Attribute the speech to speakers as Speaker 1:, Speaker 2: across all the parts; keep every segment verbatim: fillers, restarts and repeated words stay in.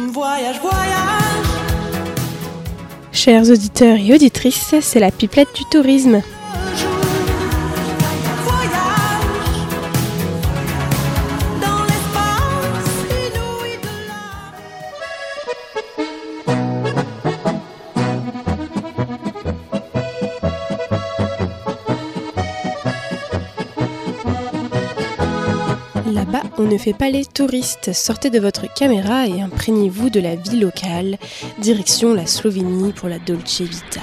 Speaker 1: Voyage, voyage.
Speaker 2: Chers auditeurs et auditrices, c'est la pipelette du tourisme. Là-bas, on ne fait pas les touristes. Sortez de votre caméra et imprégnez-vous de la vie locale. Direction la Slovénie pour la Dolce Vita.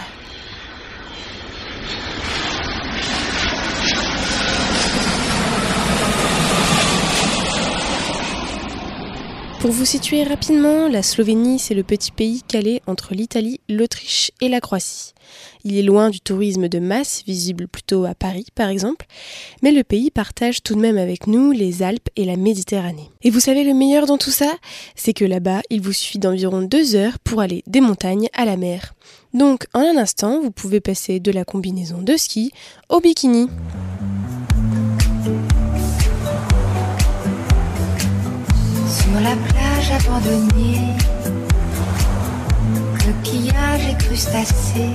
Speaker 2: Pour vous situer rapidement, la Slovénie, c'est le petit pays calé entre l'Italie, l'Autriche et la Croatie. Il est loin du tourisme de masse, visible plutôt à Paris par exemple, mais le pays partage tout de même avec nous les Alpes et la Méditerranée. Et vous savez le meilleur dans tout ça ? C'est que là-bas, il vous suffit d'environ deux heures pour aller des montagnes à la mer. Donc en un instant, vous pouvez passer de la combinaison de ski au bikini.
Speaker 3: Sur la plage abandonnée, coquillages et crustacés,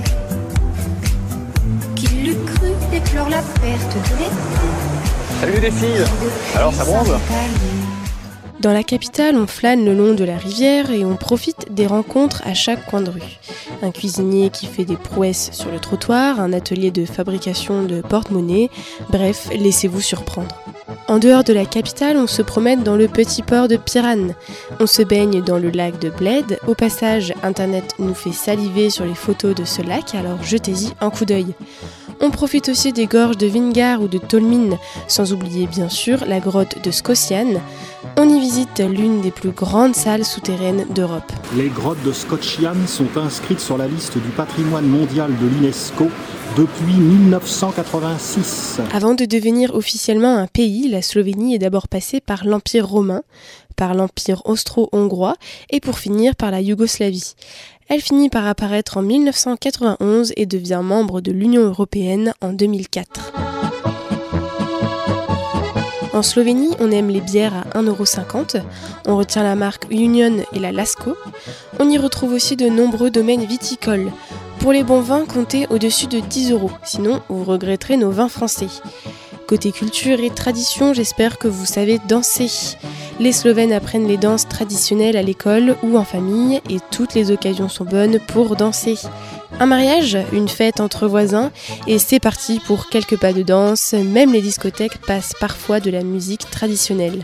Speaker 3: qui l'eût cru déplore la perte de l'été.
Speaker 4: Salut les filles, alors ça bronze ?
Speaker 2: Dans la capitale, on flâne le long de la rivière et on profite des rencontres à chaque coin de rue. Un cuisinier qui fait des prouesses sur le trottoir, un atelier de fabrication de porte-monnaie, bref, laissez-vous surprendre. En dehors de la capitale, on se promène dans le petit port de Piran. On se baigne dans le lac de Bled. Au passage, Internet nous fait saliver sur les photos de ce lac, alors jetez-y un coup d'œil. On profite aussi des gorges de Vingar ou de Tolmin, sans oublier bien sûr la grotte de Skocian. On y visite l'une des plus grandes salles souterraines d'Europe.
Speaker 5: Les grottes de Skocian sont inscrites sur la liste du patrimoine mondial de l'UNESCO depuis dix-neuf cent quatre-vingt-six.
Speaker 2: Avant de devenir officiellement un pays, la Slovénie est d'abord passée par l'Empire romain, par l'Empire austro-hongrois et pour finir par la Yougoslavie. Elle finit par apparaître en dix-neuf cent quatre-vingt-onze et devient membre de l'Union européenne en deux mille quatre. En Slovénie, on aime les bières à un euro cinquante, on retient la marque Union et la Lasko. On y retrouve aussi de nombreux domaines viticoles. Pour les bons vins, comptez au-dessus de dix euros, sinon vous regretterez nos vins français. Côté culture et tradition, j'espère que vous savez danser. Les Slovènes apprennent les danses traditionnelles à l'école ou en famille et toutes les occasions sont bonnes pour danser. Un mariage, une fête entre voisins et c'est parti pour quelques pas de danse, même les discothèques passent parfois de la musique traditionnelle.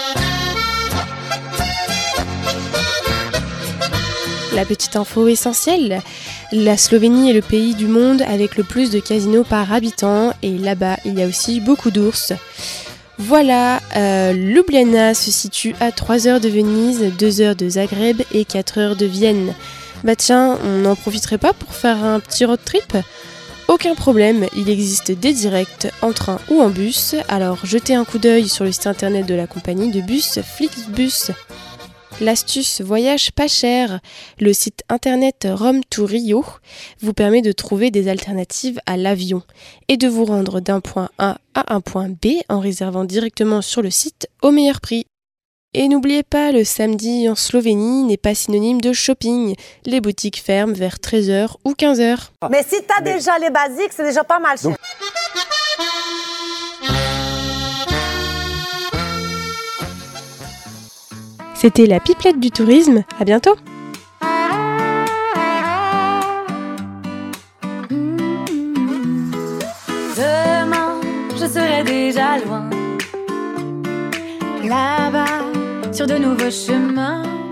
Speaker 2: La petite info essentielle, la Slovénie est le pays du monde avec le plus de casinos par habitant et là-bas il y a aussi beaucoup d'ours. Voilà, euh, Ljubljana se situe à trois heures de Venise, deux heures de Zagreb et quatre heures de Vienne. Bah tiens, on n'en profiterait pas pour faire un petit road trip ? Aucun problème, il existe des directs en train ou en bus, alors jetez un coup d'œil sur le site internet de la compagnie de bus Flixbus. L'astuce voyage pas cher, le site internet Rome to Rio vous permet de trouver des alternatives à l'avion et de vous rendre d'un point A à un point B en réservant directement sur le site au meilleur prix. Et n'oubliez pas, le samedi en Slovénie n'est pas synonyme de shopping. Les boutiques ferment vers treize heures ou quinze heures.
Speaker 6: Mais si t'as Mais... déjà les basiques, c'est déjà pas mal cher. Donc...
Speaker 2: C'était la pipelette du tourisme, à bientôt.
Speaker 3: Demain, je serai déjà loin, là-bas, sur de nouveaux chemins.